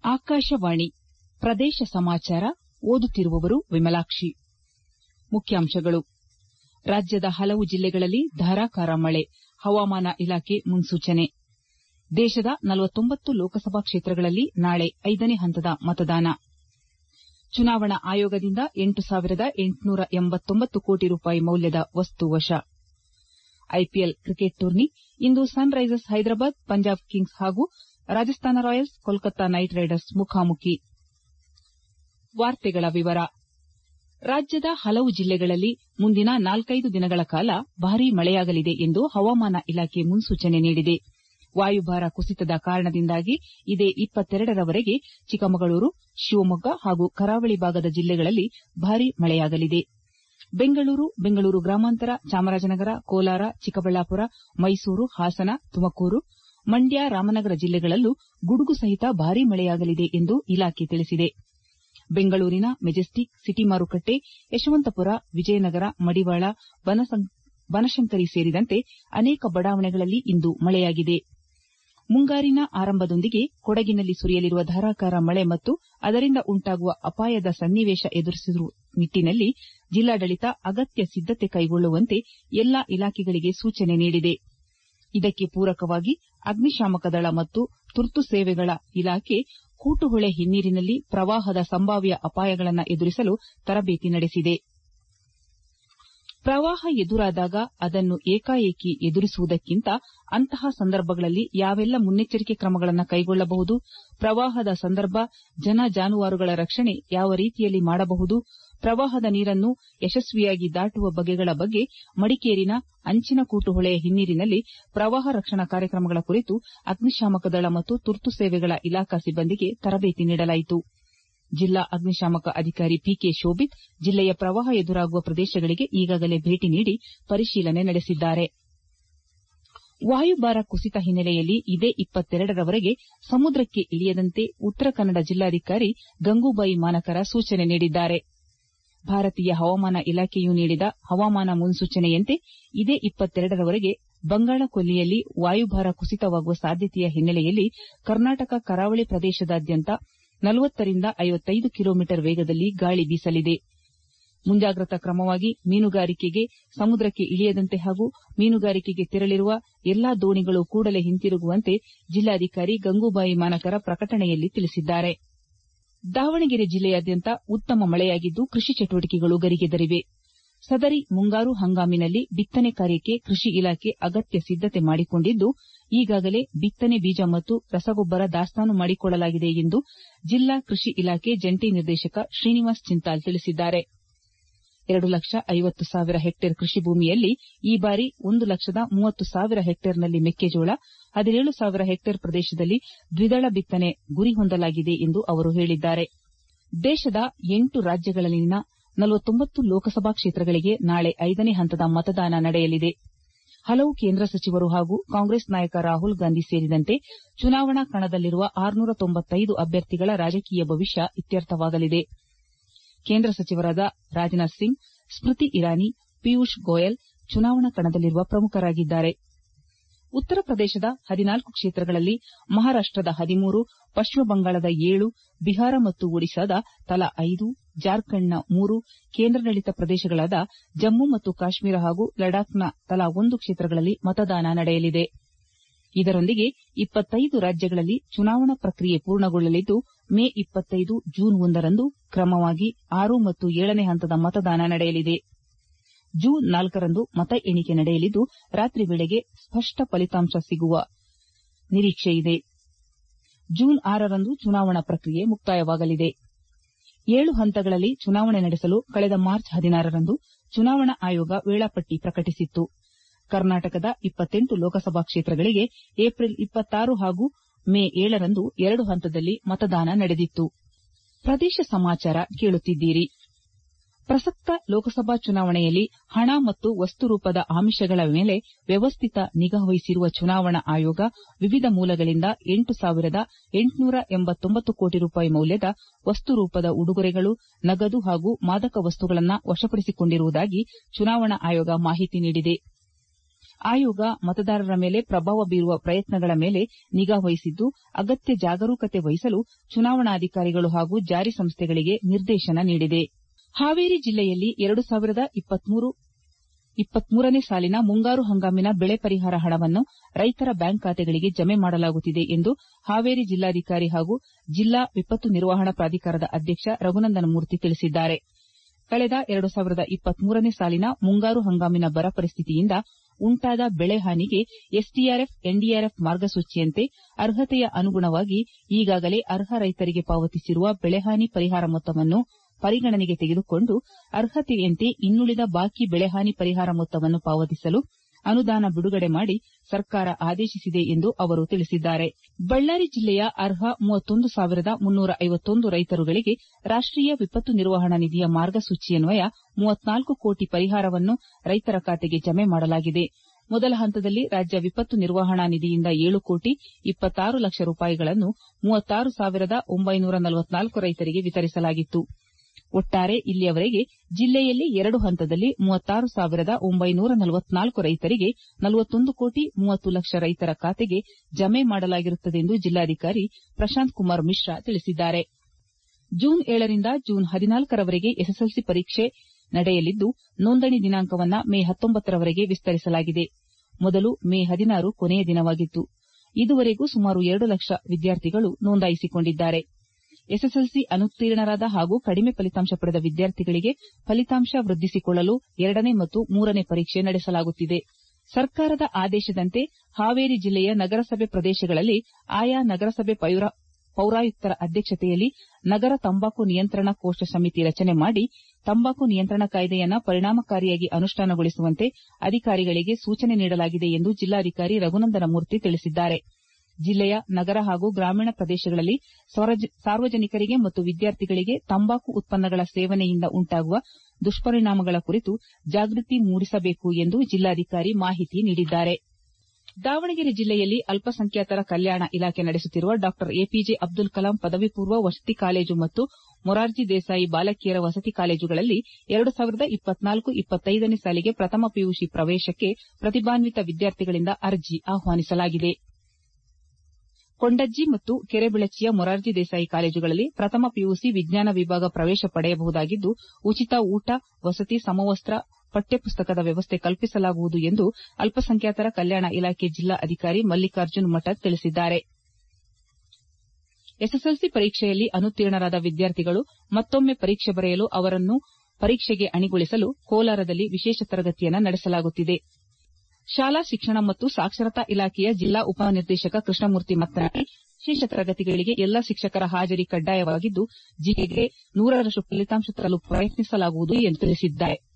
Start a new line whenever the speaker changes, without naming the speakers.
ಆಕಾಶವಾಣಿ ಪ್ರದೇಶ ಸಮಾಚಾರ ಓದುತ್ತಿರುವವರು ವಿಮಲಾಕ್ಷಿ. ಮುಖ್ಯಾಂಶಗಳು. ರಾಜ್ಯದ ಹಲವು ಜಿಲ್ಲೆಗಳಲ್ಲಿ ಧಾರಾಕಾರ ಮಳೆ, ಹವಾಮಾನ ಇಲಾಖೆ ಮುನ್ಸೂಚನೆ. ದೇಶದ 49 ಲೋಕಸಭಾ ಕ್ಷೇತ್ರಗಳಲ್ಲಿ ನಾಳೆ 5ನೇ ಹಂತದ ಮತದಾನ. ಚುನಾವಣಾ ಆಯೋಗದಿಂದ 8,889 ಕೋಟಿ ರೂಪಾಯಿ ಮೌಲ್ಯದ ವಸ್ತು ವಶ. ಐಪಿಎಲ್ ಕ್ರಿಕೆಟ್ ಟೂರ್ನಿ ಇಂದು Sunrisers Hyderabad, Punjab Kings ಹಾಗೂ Rajasthan Royals, Kolkata Knight Riders ಮುಖಾಮುಖಿ. ರಾಜ್ಯದ ಹಲವು ಜಿಲ್ಲೆಗಳಲ್ಲಿ ಮುಂದಿನ 4-5 ದಿನಗಳ ಕಾಲ ಭಾರೀ ಮಳೆಯಾಗಲಿದೆ ಎಂದು ಹವಾಮಾನ ಇಲಾಖೆ ಮುನ್ಸೂಚನೆ ನೀಡಿದೆ. ವಾಯುಭಾರ ಕುಸಿತದ ಕಾರಣದಿಂದಾಗಿ ಇದೇ 22ರವರೆಗೆ ಚಿಕ್ಕಮಗಳೂರು, ಶಿವಮೊಗ್ಗ ಹಾಗೂ ಕರಾವಳಿ ಭಾಗದ ಜಿಲ್ಲೆಗಳಲ್ಲಿ ಭಾರೀ ಮಳೆಯಾಗಲಿದೆ. ಬೆಂಗಳೂರು ಗ್ರಾಮಾಂತರ, ಚಾಮರಾಜನಗರ, ಕೋಲಾರ, ಚಿಕ್ಕಬಳ್ಳಾಪುರ, ಮೈಸೂರು, ಹಾಸನ, ತುಮಕೂರು, ಮಂಡ್ಯ, ರಾಮನಗರ ಜಿಲ್ಲೆಗಳಲ್ಲೂ ಗುಡುಗು ಸಹಿತ ಭಾರೀ ಮಳೆಯಾಗಲಿದೆ ಎಂದು ಇಲಾಖೆ ತಿಳಿಸಿದೆ. ಬೆಂಗಳೂರಿನ ಮೆಜೆಸ್ಟಿಕ್, ಸಿಟಿ ಮಾರುಕಟ್ಟೆ, ಯಶವಂತಪುರ, ವಿಜಯನಗರ, ಮಡಿವಾಳ, ಬನಶಂಕರಿ ಸೇರಿದಂತೆ ಅನೇಕ ಬಡಾವಣೆಗಳಲ್ಲಿ ಇಂದು ಮಳೆಯಾಗಿದೆ. ಮುಂಗಾರಿನ ಆರಂಭದೊಂದಿಗೆ ಕೊಡಗಿನಲ್ಲಿ ಸುರಿಯಲಿರುವ ಧಾರಾಕಾರ ಮಳೆ ಮತ್ತು ಅದರಿಂದ ಉಂಟಾಗುವ ಅಪಾಯದ ಸನ್ನಿವೇಶ ಎದುರಿಸುವ ನಿಟ್ಟಿನಲ್ಲಿ ಜಿಲ್ಲಾಡಳಿತ ಅಗತ್ಯ ಸಿದ್ದತೆ ಕೈಗೊಳ್ಳುವಂತೆ ಎಲ್ಲಾ ಇಲಾಖೆಗಳಿಗೆ ಸೂಚನೆ ನೀಡಿದೆ. ಇದಕ್ಕೆ ಪೂರಕವಾಗಿ ಅಗ್ನಿಶಾಮಕ ದಳ ಮತ್ತು ತುರ್ತು ಸೇವೆಗಳ ಇಲಾಖೆ ಕೂಟುಹೊಳೆ ಹಿನ್ನೀರಿನಲ್ಲಿ ಪ್ರವಾಹದ ಸಂಭಾವ್ಯ ಅಪಾಯಗಳನ್ನು ಎದುರಿಸಲು ತರಬೇತಿ ನಡೆಸಿದೆ. ಪ್ರವಾಹ ಎದುರಾದಾಗ ಅದನ್ನು ಏಕಾಏಕಿ ಎದುರಿಸುವುದಕ್ಕಿಂತ ಅಂತಹ ಸಂದರ್ಭಗಳಲ್ಲಿ ಯಾವೆಲ್ಲ ಮುನ್ನೆಚ್ಚರಿಕೆ ಕ್ರಮಗಳನ್ನು ಕೈಗೊಳ್ಳಬಹುದು, ಪ್ರವಾಹದ ಸಂದರ್ಭ ಜನ ಜಾನುವಾರುಗಳ ರಕ್ಷಣೆ ಯಾವ ರೀತಿಯಲ್ಲಿ ಮಾಡಬಹುದು, ಪ್ರವಾಹದ ನೀರನ್ನು ಯಶಸ್ವಿಯಾಗಿ ದಾಟುವ ಬಗೆಗಳ ಬಗ್ಗೆ ಮಡಿಕೇರಿನ ಅಂಚಿನ ಕೂಟುಹೊಳೆಯ ಹಿನ್ನೀರಿನಲ್ಲಿ ಪ್ರವಾಹ ರಕ್ಷಣಾ ಕಾರ್ಯಕ್ರಮಗಳ ಕುರಿತು ಅಗ್ನಿಶಾಮಕ ದಳ ಮತ್ತು ತುರ್ತು ಸೇವೆಗಳ ಇಲಾಖಾ ಸಿಬ್ಬಂದಿಗೆ ತರಬೇತಿ ನೀಡಲಾಯಿತು. ಜಿಲ್ಲಾ ಅಗ್ನಿಶಾಮಕ ಅಧಿಕಾರಿ ಪಿಕೆ ಶೋಭಿತ್ ಜಿಲ್ಲೆಯ ಪ್ರವಾಹ ಎದುರಾಗುವ ಪ್ರದೇಶಗಳಿಗೆ ಈಗಾಗಲೇ ಭೇಟಿ ನೀಡಿ ಪರಿಶೀಲನೆ ನಡೆಸಿದ್ದಾರೆ. ವಾಯುಭಾರ ಕುಸಿತ ಹಿನ್ನೆಲೆಯಲ್ಲಿ ಇದೇ 22ರವರೆಗೆ ಸಮುದ್ರಕ್ಕೆ ಇಳಿಯದಂತೆ ಉತ್ತರ ಕನ್ನಡ ಜಿಲ್ಲಾಧಿಕಾರಿ ಗಂಗೂಬಾಯಿ ಮಾನಕರ ಸೂಚನೆ ನೀಡಿದ್ದಾರೆ. ಭಾರತೀಯ ಹವಾಮಾನ ಇಲಾಖೆಯು ನೀಡಿದ ಹವಾಮಾನ ಮುನ್ಸೂಚನೆಯಂತೆ ಇದೇ 22ರವರೆಗೆ ಬಂಗಾಳ ಕೊಲ್ಲಿಯಲ್ಲಿ ವಾಯುಭಾರ ಕುಸಿತವಾಗುವ ಸಾಧ್ಯತೆಯ ಹಿನ್ನೆಲೆಯಲ್ಲಿ ಕರ್ನಾಟಕ ಕರಾವಳಿ ಪ್ರದೇಶದಾದ್ಯಂತ 40 ರಿಂದ 55 ಕಿಲೋಮೀಟರ್ ವೇಗದಲ್ಲಿ ಗಾಳಿ ಬೀಸಲಿದೆ. ಮುಂಜಾಗ್ರತಾ ಕ್ರಮವಾಗಿ ಮೀನುಗಾರಿಕೆಗೆ ಸಮುದ್ರಕ್ಕೆ ಇಳಿಯದಂತೆ ಹಾಗೂ ಮೀನುಗಾರಿಕೆಗೆ ತೆರಳಿರುವ ಎಲ್ಲಾ ದೋಣಿಗಳು ಕೂಡಲೇ ಹಿಂತಿರುಗುವಂತೆ ಜಿಲ್ಲಾಧಿಕಾರಿ ಗಂಗೂಬಾಯಿ ಮಾನಕರ ಪ್ರಕಟಣೆಯಲ್ಲಿ ತಿಳಿಸಿದ್ದಾರೆ. ದಾವಣಗೆರೆ ಜಿಲ್ಲೆಯಾದ್ಯಂತ ಉತ್ತಮ ಮಳೆಯಾಗಿದ್ದು ಕೃಷಿ ಚಟುವಟಿಕೆಗಳು ಗರಿಗೆದರಿವೆ. ಸದರಿ ಮುಂಗಾರು ಹಂಗಾಮಿನಲ್ಲಿ ಬಿತ್ತನೆ ಕಾರ್ಯಕ್ಕೆ ಕೃಷಿ ಇಲಾಖೆ ಅಗತ್ಯ ಸಿದ್ದತೆ ಮಾಡಿಕೊಂಡಿದ್ದು ಈಗಾಗಲೇ ಬಿತ್ತನೆ ಬೀಜ ಮತ್ತು ರಸಗೊಬ್ಬರ ದಾಸ್ತಾನು ಮಾಡಿಕೊಳ್ಳಲಾಗಿದೆ ಎಂದು ಜಿಲ್ಲಾ ಕೃಷಿ ಇಲಾಖೆ ಜಂಟಿ ನಿರ್ದೇಶಕ ಶ್ರೀನಿವಾಸ್ ಚಿಂತಾಲ್ ತಿಳಿಸಿದ್ದಾರೆ. 2,50,000 ಹೆಕ್ಟೇರ್ ಕೃಷಿ ಭೂಮಿಯಲ್ಲಿ ಈ ಬಾರಿ 1,30,000 ಹೆಕ್ಟೇರ್ನಲ್ಲಿ ಮೆಕ್ಕೆಜೋಳ, 17,000 ಹೆಕ್ಟೇರ್ ಪ್ರದೇಶದಲ್ಲಿ ದ್ವಿದಳ ಬಿತ್ತನೆ ಗುರಿ ಹೊಂದಲಾಗಿದೆ ಎಂದು ಅವರು ಹೇಳಿದ್ದಾರೆ. ದೇಶದ 8 ರಾಜ್ಯಗಳಲ್ಲಿನ 49 ಲೋಕಸಭಾ ಕ್ಷೇತ್ರಗಳಿಗೆ ನಾಳೆ 5ನೇ ಹಂತದ ಮತದಾನ ನಡೆಯಲಿದೆ. ಹಲವು ಕೇಂದ್ರ ಸಚಿವರು ಹಾಗೂ ಕಾಂಗ್ರೆಸ್ ನಾಯಕ ರಾಹುಲ್ ಗಾಂಧಿ ಸೇರಿದಂತೆ ಚುನಾವಣಾ ಕಣದಲ್ಲಿರುವ 695 ಅಭ್ಯರ್ಥಿಗಳ ರಾಜಕೀಯ ಭವಿಷ್ಯ ಇತ್ಯರ್ಥವಾಗಲಿದೆ. ಕೇಂದ್ರ ಸಚಿವರಾದ ರಾಜನಾಥ್ ಸಿಂಗ್, ಸ್ಮೃತಿ ಇರಾನಿ, ಪಿಯೂಷ್ ಗೋಯಲ್ ಚುನಾವಣಾ ಕಣದಲ್ಲಿರುವ ಪ್ರಮುಖರಾಗಿದ್ದಾರೆ. ಉತ್ತರ ಪ್ರದೇಶದ 14 ಕ್ಷೇತ್ರಗಳಲ್ಲಿ, ಮಹಾರಾಷ್ಟದ 13, ಪಶ್ಚಿಮ ಬಂಗಾಳದ 7, ಬಿಹಾರ ಮತ್ತು ಒಡಿಶಾದ ತಲಾ 5, ಜಾರ್ಖಂಡ್ನ 3, ಕೇಂದ್ರಾಡಳಿತ ಪ್ರದೇಶಗಳಾದ ಜಮ್ಮು ಮತ್ತು ಕಾಶ್ಮೀರ ಹಾಗೂ ಲಡಾಖ್ನ ತಲಾ 1 ಕ್ಷೇತ್ರಗಳಲ್ಲಿ ಮತದಾನ ನಡೆಯಲಿದೆ. ಇದರೊಂದಿಗೆ 25 ರಾಜ್ಯಗಳಲ್ಲಿ ಚುನಾವಣಾ ಪ್ರಕ್ರಿಯೆ ಪೂರ್ಣಗೊಳ್ಳಲಿದ್ದು ಮೇ 25, ಜೂನ್ 1ರಂದು ಕ್ರಮವಾಗಿ 6 ಮತ್ತು 7ನೇ ಹಂತದ ಮತದಾನ ನಡೆಯಲಿದೆ. ಜೂನ್ 4ರಂದು ಮತ ಎಣಿಕೆ ನಡೆಯಲಿದ್ದು ರಾತ್ರಿ ವೇಳೆಗೆ ಸ್ಪಷ್ಟ ಫಲಿತಾಂಶ ಸಿಗುವ ನಿರೀಕ್ಷೆಯಿದೆ. ಜೂನ್ 6ರಂದು ಚುನಾವಣಾ ಪ್ರಕ್ರಿಯೆ ಮುಕ್ತಾಯವಾಗಲಿದೆ. 7 ಹಂತಗಳಲ್ಲಿ ಚುನಾವಣೆ ನಡೆಸಲು ಕಳೆದ ಮಾರ್ಚ್ 16ರಂದು ಚುನಾವಣಾ ಆಯೋಗ ವೇಳಾಪಟ್ಟಿ ಪ್ರಕಟಿಸಿತ್ತು. ಕರ್ನಾಟಕದ 28 ಲೋಕಸಭಾ ಕ್ಷೇತ್ರಗಳಿಗೆ ಏಪ್ರಿಲ್ 26 ಹಾಗೂ ಮೇ 7ರಂದು 2 ಹಂತದಲ್ಲಿ ಮತದಾನ ನಡೆದಿತ್ತು. ಪ್ರದೇಶ ಸಮಾಚಾರ ಕೇಳುತ್ತಿದ್ದೀರಿ. ಪ್ರಸಕ್ತ ಲೋಕಸಭಾ ಚುನಾವಣೆಯಲ್ಲಿ ಹಣ ಮತ್ತು ವಸ್ತು ರೂಪದ ಆಮಿಷಗಳ ಮೇಲೆ ವ್ಯವಸ್ಥಿತ ನಿಗಾ ವಹಿಸಿರುವ ಚುನಾವಣಾ ಆಯೋಗ ವಿವಿಧ ಮೂಲಗಳಿಂದ 8,889 ಕೋಟಿ ರೂಪಾಯಿ ಮೌಲ್ಯದ ವಸ್ತು ರೂಪದ ಉಡುಗೊರೆಗಳು, ನಗದು ಹಾಗೂ ಮಾದಕ ವಸ್ತುಗಳನ್ನು ವಶಪಡಿಸಿಕೊಂಡಿರುವುದಾಗಿ ಚುನಾವಣಾ ಆಯೋಗ ಮಾಹಿತಿ ನೀಡಿದೆ. ಆಯೋಗ ಮತದಾರರ ಮೇಲೆ ಪ್ರಭಾವ ಬೀರುವ ಪ್ರಯತ್ನಗಳ ಮೇಲೆ ನಿಗಾ ವಹಿಸಿದ್ದು ಅಗತ್ಯ ಜಾಗರೂಕತೆ ವಹಿಸಲು ಚುನಾವಣಾಧಿಕಾರಿಗಳು ಹಾಗೂ ಜಾರಿ ಸಂಸ್ಥೆಗಳಿಗೆ ನಿರ್ದೇಶನ ನೀಡಿದೆ. ಹಾವೇರಿ ಜಿಲ್ಲೆಯಲ್ಲಿ 2023ನೇ ಸಾಲಿನ ಮುಂಗಾರು ಹಂಗಾಮಿನ ಬೆಳೆ ಪರಿಹಾರ ಹಣವನ್ನು ರೈತರ ಬ್ಯಾಂಕ್ ಖಾತೆಗಳಿಗೆ ಜಮೆ ಮಾಡಲಾಗುತ್ತಿದೆ ಎಂದು ಹಾವೇರಿ ಜಿಲ್ಲಾಧಿಕಾರಿ ಹಾಗೂ ಜಿಲ್ಲಾ ವಿಪತ್ತು ನಿರ್ವಹಣಾ ಪ್ರಾಧಿಕಾರದ ಅಧ್ಯಕ್ಷ ರಘುನಂದನ ಮೂರ್ತಿ ತಿಳಿಸಿದ್ದಾರೆ. ಕಳೆದ 2023ನೇ ಸಾಲಿನ ಮುಂಗಾರು ಹಂಗಾಮಿನ ಬರ ಪರಿಸ್ಥಿತಿಯಿಂದ ಉಂಟಾದ ಬೆಳೆ ಹಾನಿಗೆ ಎಸ್ಡಿಆರ್ಎಫ್ ಎನ್ಡಿಆರ್ಎಫ್ ಮಾರ್ಗಸೂಚಿಯಂತೆ ಅರ್ಹತೆಯ ಅನುಗುಣವಾಗಿ ಈಗಾಗಲೇ ಅರ್ಹ ರೈತರಿಗೆ ಪಾವತಿಸಿರುವ ಬೆಳೆಹಾನಿ ಪರಿಹಾರ ಮೊತ್ತವನ್ನು ಪರಿಗಣನೆಗೆ ತೆಗೆದುಕೊಂಡು ಅರ್ಹತೆಯಂತೆ ಇನ್ನುಳಿದ ಬಾಕಿ ಬೆಳೆಹಾನಿ ಪರಿಹಾರ ಮೊತ್ತವನ್ನು ಪಾವತಿಸಲು ಅನುದಾನ ಬಿಡುಗಡೆ ಮಾಡಿ ಸರ್ಕಾರ ಆದೇಶಿಸಿದೆ ಎಂದು ಅವರು ತಿಳಿಸಿದ್ದಾರೆ. ಬಳ್ಳಾರಿ ಜಿಲ್ಲೆಯ ಅರ್ಹ 31,351 ರೈತರುಗಳಿಗೆ ರಾಷ್ಟೀಯ ವಿಪತ್ತು ನಿರ್ವಹಣಾ ನಿಧಿಯ ಮಾರ್ಗಸೂಚಿಯನ್ವಯ 34 ಕೋಟಿ ಪರಿಹಾರವನ್ನು ರೈತರ ಖಾತೆಗೆ ಜಮೆ ಮಾಡಲಾಗಿದೆ. ಮೊದಲ ಹಂತದಲ್ಲಿ ರಾಜ್ಯ ವಿಪತ್ತು ನಿರ್ವಹಣಾ ನಿಧಿಯಿಂದ 7 ಕೋಟಿ 26 ಲಕ್ಷ ರೂಪಾಯಿಗಳನ್ನು 36,944 ರೈತರಿಗೆ ವಿತರಿಸಲಾಗಿತ್ತು. ಒಟ್ಟಾರೆ ಇಲ್ಲಿಯವರೆಗೆ ಜಿಲ್ಲೆಯಲ್ಲಿ 2 ಹಂತದಲ್ಲಿ 36,944 ರೈತರಿಗೆ 41 ಕೋಟಿ 30 ಲಕ್ಷ ರೈತರ ಖಾತೆಗೆ ಜಮೆ ಮಾಡಲಾಗಿರುತ್ತದೆಂದು ಜಿಲ್ಲಾಧಿಕಾರಿ ಪ್ರಶಾಂತ್ ಕುಮಾರ್ ಮಿಶ್ರಾ ತಿಳಿಸಿದ್ದಾರೆ. ಜೂನ್ 7ರಿಂದ ಜೂನ್ 14ರವರೆಗೆ ಎಸ್ಎಸ್ಎಲ್ಸಿ ಪರೀಕ್ಷೆ ನಡೆಯಲಿದ್ದು ನೋಂದಣಿ ದಿನಾಂಕವನ್ನು ಮೇ 19ರವರೆಗೆ ವಿಸ್ತರಿಸಲಾಗಿದೆ. ಮೊದಲು ಮೇ 16 ಕೊನೆಯ ದಿನವಾಗಿತ್ತು. ಇದುವರೆಗೂ ಸುಮಾರು 2 ಲಕ್ಷ ವಿದ್ಯಾರ್ಥಿಗಳು ನೋಂದಾಯಿಸಿಕೊಂಡಿದ್ದಾರೆ. ಎಸ್ಎಸ್ಎಲ್ಸಿ ಅನುತ್ತೀರ್ಣರಾದ ಹಾಗೂ ಕಡಿಮೆ ಫಲಿತಾಂಶ ಪಡೆದ ವಿದ್ಯಾರ್ಥಿಗಳಿಗೆ ಫಲಿತಾಂಶ ವೃದ್ಧಿಸಿಕೊಳ್ಳಲು 2ನೇ ಮತ್ತು 3ನೇ ಪರೀಕ್ಷೆ ನಡೆಸಲಾಗುತ್ತಿದೆ. ಸರ್ಕಾರದ ಆದೇಶದಂತೆ ಹಾವೇರಿ ಜಿಲ್ಲೆಯ ನಗರಸಭೆ ಪ್ರದೇಶಗಳಲ್ಲಿ ಆಯಾ ನಗರಸಭೆ ಪೌರಾಯುಕ್ತರ ಅಧ್ಯಕ್ಷತೆಯಲ್ಲಿ ನಗರ ತಂಬಾಕು ನಿಯಂತ್ರಣ ಕೋಶ ಸಮಿತಿ ರಚನೆ ಮಾಡಿ ತಂಬಾಕು ನಿಯಂತ್ರಣ ಕಾಯ್ದೆಯನ್ನು ಪರಿಣಾಮಕಾರಿಯಾಗಿ ಅನುಷ್ಠಾನಗೊಳಿಸುವಂತೆ ಅಧಿಕಾರಿಗಳಿಗೆ ಸೂಚನೆ ನೀಡಲಾಗಿದೆ ಎಂದು ಜಿಲ್ಲಾಧಿಕಾರಿ ರಘುನಂದನ ಮೂರ್ತಿ ತಿಳಿಸಿದ್ದಾರೆ. ಜಿಲ್ಲೆಯ ನಗರ ಹಾಗೂ ಗ್ರಾಮೀಣ ಪ್ರದೇಶಗಳಲ್ಲಿ ಸಾರ್ವಜನಿಕರಿಗೆ ಮತ್ತು ವಿದ್ಯಾರ್ಥಿಗಳಿಗೆ ತಂಬಾಕು ಉತ್ಪನ್ನಗಳ ಸೇವನೆಯಿಂದ ಉಂಟಾಗುವ ದುಷ್ಪರಿಣಾಮಗಳ ಕುರಿತು ಜಾಗೃತಿ ಮೂಡಿಸಬೇಕು ಎಂದು ಜಿಲ್ಲಾಧಿಕಾರಿ ಮಾಹಿತಿ ನೀಡಿದ್ದಾರೆ. ದಾವಣಗೆರೆ ಜಿಲ್ಲೆಯಲ್ಲಿ ಅಲ್ಪಸಂಖ್ಯಾತರ ಕಲ್ಯಾಣ ಇಲಾಖೆ ನಡೆಸುತ್ತಿರುವ ಡಾ ಎಪಿಜೆ ಅಬ್ದುಲ್ ಕಲಾಂ ಪದವಿ ಪೂರ್ವ ವಸತಿ ಕಾಲೇಜು ಮತ್ತು ಮೊರಾರ್ಜಿ ದೇಸಾಯಿ ಬಾಲಕಿಯರ ವಸತಿ ಕಾಲೇಜುಗಳಲ್ಲಿ 2024-25ನೇ ಸಾಲಿಗೆ ಪ್ರಥಮ ಪಿಯುಸಿ ಪ್ರವೇಶಕ್ಕೆ ಪ್ರತಿಭಾನ್ವಿತ ವಿದ್ಯಾರ್ಥಿಗಳಿಂದ ಅರ್ಜಿ ಆಹ್ವಾನಿಸಲಾಗಿದೆ. ಕೊಂಡಜ್ಜಿ ಮತ್ತು ಕೆರೆಬಿಳಚಿಯ ಮೊರಾರ್ಜಿ ದೇಸಾಯಿ ಕಾಲೇಜುಗಳಲ್ಲಿ ಪ್ರಥಮ ಪಿಯುಸಿ ವಿಜ್ಞಾನ ವಿಭಾಗ ಪ್ರವೇಶ ಪಡೆಯಬಹುದಾಗಿದ್ದು ಉಚಿತ ಊಟ, ವಸತಿ, ಸಮವಸ್ತ್ರ, ಪಠ್ಯಪುಸ್ತಕದ ವ್ಯವಸ್ಥೆ ಕಲ್ಪಿಸಲಾಗುವುದು ಎಂದು ಅಲ್ಪಸಂಖ್ಯಾತರ ಕಲ್ಯಾಣ ಇಲಾಖೆ ಜಿಲ್ಲಾ ಅಧಿಕಾರಿ ಮಲ್ಲಿಕಾರ್ಜುನ್ ಮಠದ್ ತಿಳಿಸಿದ್ದಾರೆ. ಎಸ್ಎಸ್ಎಲ್ಸಿ ಪರೀಕ್ಷೆಯಲ್ಲಿ ಅನುತ್ತೀರ್ಣರಾದ ವಿದ್ಯಾರ್ಥಿಗಳು ಮತ್ತೊಮ್ಮೆ ಪರೀಕ್ಷೆ ಬರೆಯಲು ಅವರನ್ನು ಪರೀಕ್ಷೆಗೆ ಅಣಿಗೊಳಿಸಲು ಕೋಲಾರದಲ್ಲಿ ವಿಶೇಷ ತರಗತಿಯನ್ನು ನಡೆಸಲಾಗುತ್ತಿದೆ. ಶಾಲಾ ಶಿಕ್ಷಣ ಮತ್ತು ಸಾಕ್ಷರತಾ ಇಲಾಖೆಯ ಜಿಲ್ಲಾ ಉಪನಿರ್ದೇಶಕ ಕೃಷ್ಣಮೂರ್ತಿ ಮಾತನಾಡಿ, ವಿಶೇಷ ತರಗತಿಗಳಿಗೆ ಎಲ್ಲಾ ಶಿಕ್ಷಕರ ಹಾಜರಿ ಕಡ್ಡಾಯವಾಗಿದ್ದು ಜಿಲ್ಲೆಗೆ 100ರಷ್ಟು ಫಲಿತಾಂಶ ತರಲು ಪ್ರಯತ್ನಿಸಲಾಗುವುದು ಎಂದು ತಿಳಿಸಿದ್ದಾರೆ.